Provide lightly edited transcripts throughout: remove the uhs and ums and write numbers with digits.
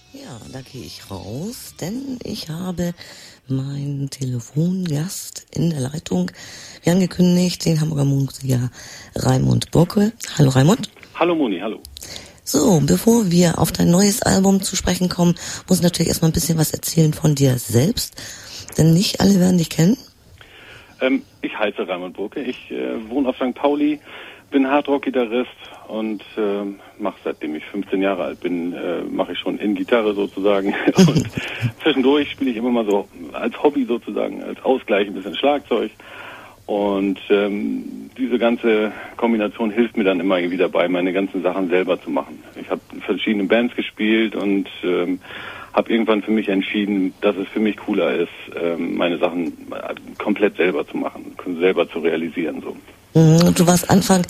Ja, da gehe ich raus, denn ich habe meinen Telefongast in der Leitung, wie angekündigt, den Hamburger Musiker Raimund Burke. Hallo Raimund. Hallo Moni, hallo. So, bevor wir auf dein neues Album zu sprechen kommen, muss ich natürlich erstmal ein bisschen was erzählen von dir selbst, denn nicht alle werden dich kennen. Ich heiße Raimund Burke, ich wohne auf St. Pauli, bin Hardrock-Gitarrist und mache, seitdem ich 15 Jahre alt bin, mache ich schon in Gitarre sozusagen. Und zwischendurch spiele ich immer mal so als Hobby sozusagen, als Ausgleich ein bisschen Schlagzeug. Und diese ganze Kombination hilft mir dann immer irgendwie dabei, meine ganzen Sachen selber zu machen. Ich habe in verschiedenen Bands gespielt und habe irgendwann für mich entschieden, dass es für mich cooler ist, meine Sachen komplett selber zu machen, selber zu realisieren. So. Du warst Anfang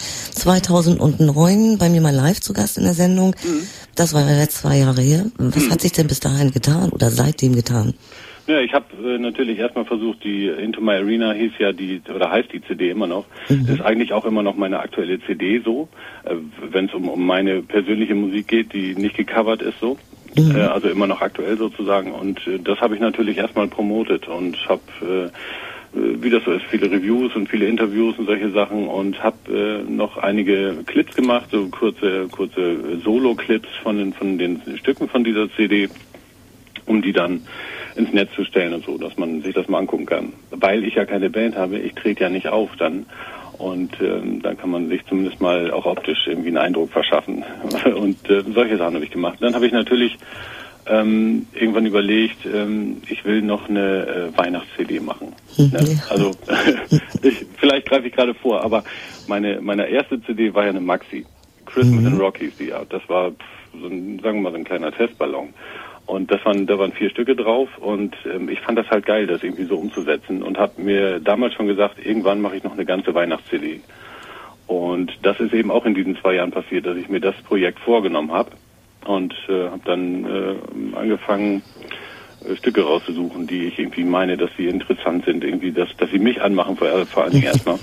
2009 bei mir mal live zu Gast in der Sendung. Das war ja jetzt 2 Jahre her. Was hat sich denn bis dahin getan oder seitdem getan? Ja, ich habe natürlich erstmal versucht, die Into My Arena hieß ja heißt die CD immer noch. Ist eigentlich auch immer noch meine aktuelle CD so, wenn es um meine persönliche Musik geht, die nicht gecovert ist so. Also immer noch aktuell sozusagen. Und das habe ich natürlich erstmal promotet und habe, wie das so ist, viele Reviews und viele Interviews und solche Sachen und habe noch einige Clips gemacht, so kurze Solo-Clips von den Stücken von dieser CD, um die dann ins Netz zu stellen und so, dass man sich das mal angucken kann. Weil ich ja keine Band habe, ich trete ja nicht auf dann. Und dann kann man sich zumindest mal auch optisch irgendwie einen Eindruck verschaffen. Und solche Sachen habe ich gemacht. Dann habe ich natürlich irgendwann überlegt, ich will noch eine Weihnachts-CD machen. Ne? Also vielleicht greife ich gerade vor, aber meine erste CD war ja eine Maxi. Christmas in Rock hieß die ja. Das war sagen wir mal so ein kleiner Testballon. Und da waren 4 Stücke drauf und ich fand das halt geil, das irgendwie so umzusetzen und habe mir damals schon gesagt, irgendwann mache ich noch eine ganze Weihnachts-CD. Und das ist eben auch in diesen 2 Jahren passiert, dass ich mir das Projekt vorgenommen habe und habe dann angefangen, Stücke rauszusuchen, die ich irgendwie meine, dass sie interessant sind, irgendwie, dass sie mich anmachen, vor allen Dingen erstmal.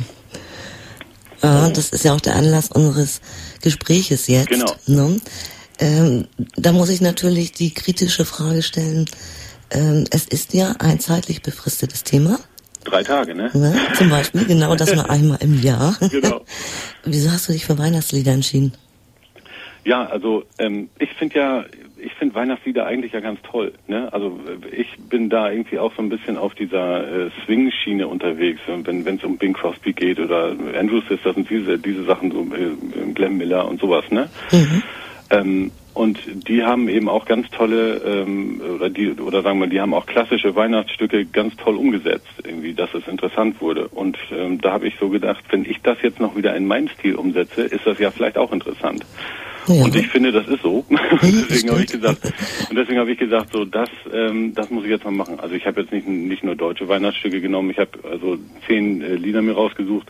Das ist ja auch der Anlass unseres Gespräches jetzt. Genau. Ne? Da muss ich natürlich die kritische Frage stellen. Es ist ja ein zeitlich befristetes Thema. 3 Tage, ne? Ja, zum Beispiel, genau, das nur einmal im Jahr. Genau. Wieso hast du dich für Weihnachtslieder entschieden? Ja, also ich finde Weihnachtslieder eigentlich ja ganz toll. Ne? Also ich bin da irgendwie auch so ein bisschen auf dieser Swing-Schiene unterwegs, wenn es um Bing Crosby geht oder Andrew Sisters und diese Sachen, so Glenn Miller und sowas, ne? Und die haben eben auch ganz tolle, die haben auch klassische Weihnachtsstücke ganz toll umgesetzt, irgendwie, dass es interessant wurde. Und da habe ich so gedacht, wenn ich das jetzt noch wieder in meinen Stil umsetze, ist das ja vielleicht auch interessant. Ja. Und ich finde, das ist so. Deswegen habe ich gesagt, so das muss ich jetzt mal machen. Also ich habe jetzt nicht nur deutsche Weihnachtsstücke genommen, ich habe also 10 Lieder mir rausgesucht.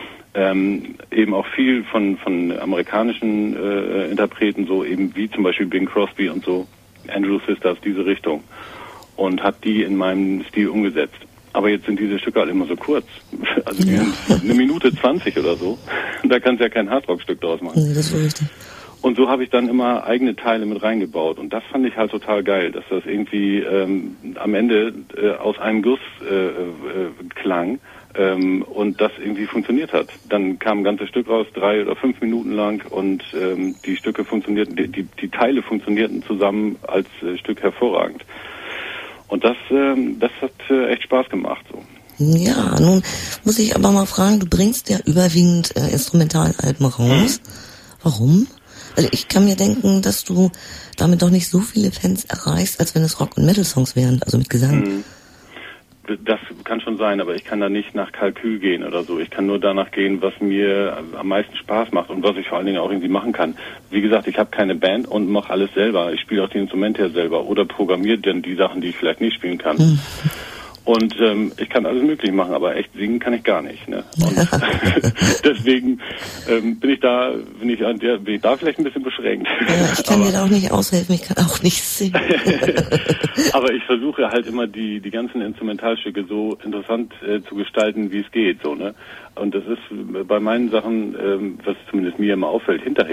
Eben auch viel von amerikanischen Interpreten, so eben wie zum Beispiel Bing Crosby und so, Andrew Sisters, diese Richtung. Und hat die in meinem Stil umgesetzt. Aber jetzt sind diese Stücke halt immer so kurz. Also die sind 1:20 oder so. Da kannst du ja kein Hardrock-Stück draus machen. Nee, das ist richtig. Und so habe ich dann immer eigene Teile mit reingebaut. Und das fand ich halt total geil, dass das irgendwie am Ende aus einem Guss klang. Und das irgendwie funktioniert hat. Dann kam ein ganzes Stück raus, 3 oder 5 Minuten lang und die Stücke funktionierten, die Teile funktionierten zusammen als Stück hervorragend. Und das hat echt Spaß gemacht. So. Ja, nun muss ich aber mal fragen, du bringst ja überwiegend Instrumentalalben raus. Warum? Also ich kann mir denken, dass du damit doch nicht so viele Fans erreichst, als wenn es Rock- und Metal-Songs wären, also mit Gesang. Das kann schon sein, aber ich kann da nicht nach Kalkül gehen oder so. Ich kann nur danach gehen, was mir am meisten Spaß macht und was ich vor allen Dingen auch irgendwie machen kann. Wie gesagt, ich habe keine Band und mache alles selber. Ich spiele auch die Instrumente ja selber oder programmiere dann die Sachen, die ich vielleicht nicht spielen kann. Und ich kann alles möglich machen, aber echt singen kann ich gar nicht. Ne? Und deswegen bin ich da vielleicht ein bisschen beschränkt. Ja, ich kann dir da auch nicht aushelfen, ich kann auch nicht singen. Aber ich versuche halt immer die ganzen Instrumentalstücke so interessant zu gestalten, wie es geht. So, ne? Und das ist bei meinen Sachen, was zumindest mir immer auffällt, hinterher,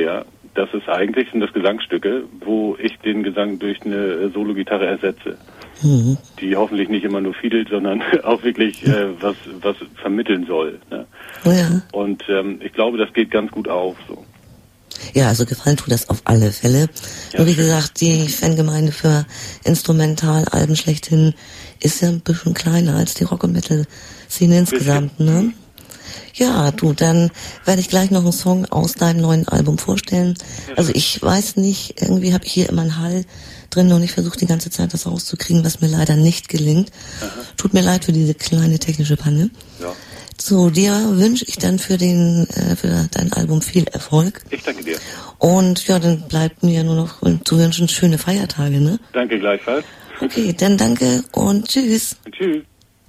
das ist eigentlich, sind das Gesangsstücke, wo ich den Gesang durch eine Solo-Gitarre ersetze. Die hoffentlich nicht immer nur fiedelt, sondern auch wirklich was vermitteln soll. Ne? Ja. Und ich glaube, das geht ganz gut auf. So. Ja, also gefallen tut das auf alle Fälle. Ja, nur wie gesagt, die Fangemeinde für Instrumentalalben schlechthin ist ja ein bisschen kleiner als die Rock- und Metal-Szene insgesamt, ne? Ja, du, dann werde ich gleich noch einen Song aus deinem neuen Album vorstellen. Also ich weiß nicht, irgendwie habe ich hier immer einen Hall drin und ich versuche die ganze Zeit das rauszukriegen, was mir leider nicht gelingt. Aha. Tut mir leid für diese kleine technische Panne. Ja. So, dir wünsche ich dann für dein Album viel Erfolg. Ich danke dir. Und ja, dann bleibt mir nur noch zu wünschen schöne Feiertage, ne? Danke gleichfalls. Okay, dann danke und tschüss. Tschüss.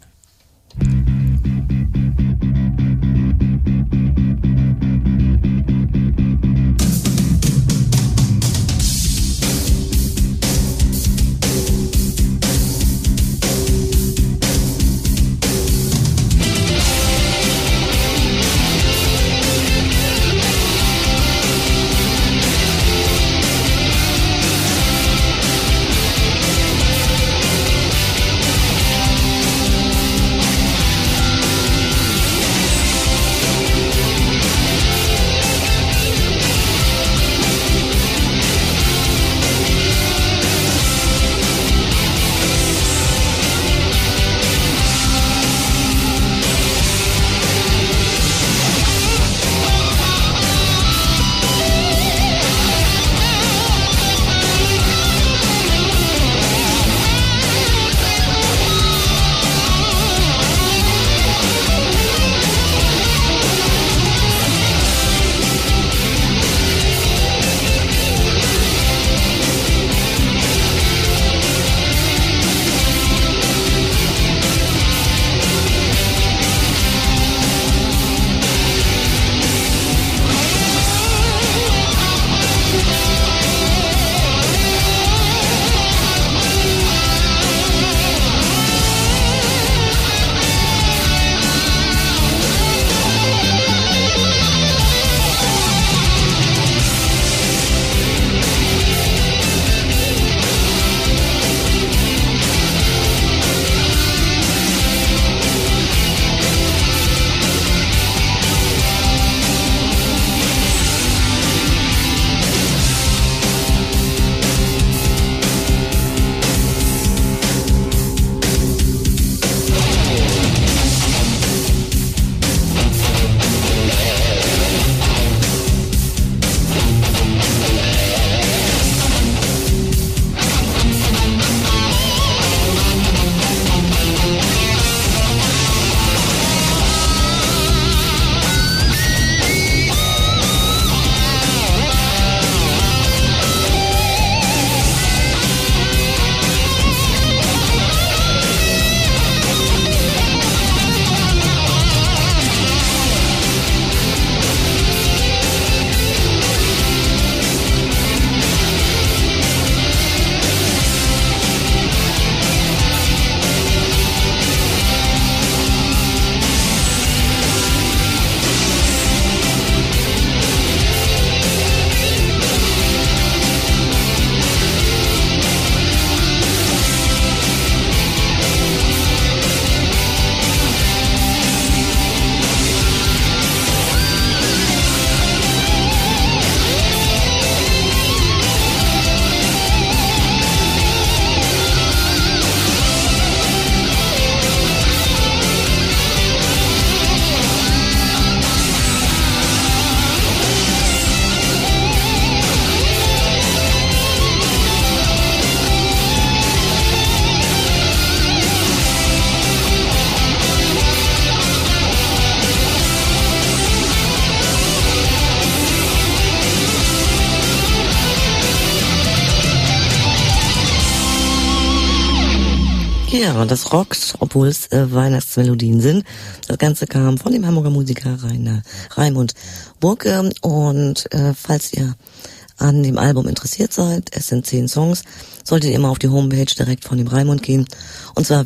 Ja, und das rockt, obwohl es Weihnachtsmelodien sind. Das Ganze kam von dem Hamburger Musiker Raimund Burke. Und falls ihr an dem Album interessiert seid, es sind 10 Songs, solltet ihr immer auf die Homepage direkt von dem Raimund gehen. Und zwar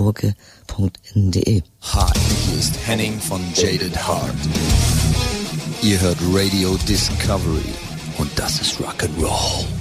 www.raimundburke.de. Hi, hier ist Henning von Jaded Heart. Ihr hört Radio Discovery und das ist Rock'n'Roll.